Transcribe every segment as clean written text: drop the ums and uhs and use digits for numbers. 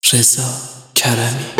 رضا کرمی.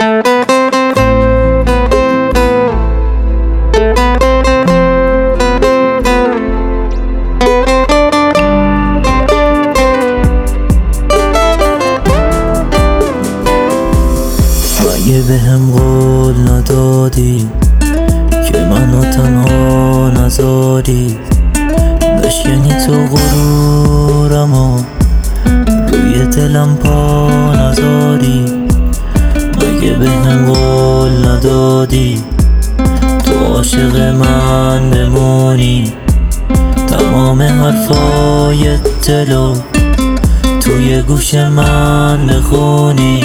مگه به هم قول ندادی که منو تنها نذاری، بشکنی تو غرورمو روی دلم پا نذاری؟ مگه به هم قول ندادی تو عاشق من بمونی، تمام حرفای دلو توی گوش من بخونی؟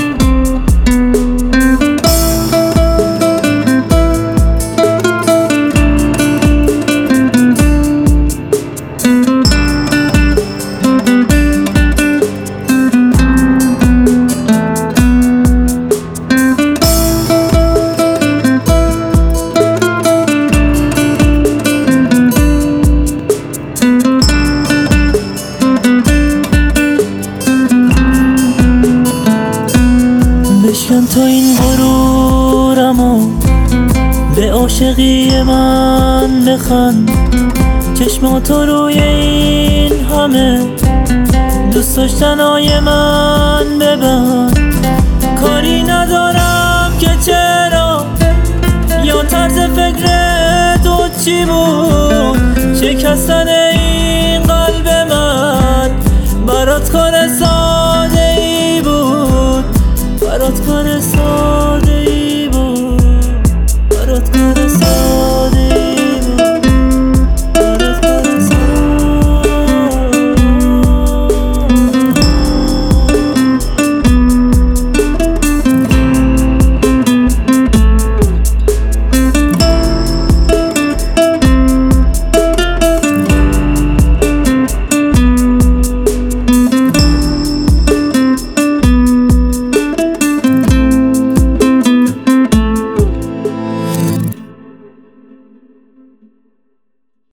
بشکن تو این غرورمو، به عاشقی من بخند، چشماتو روی این همه دوست داشتنای من ببند.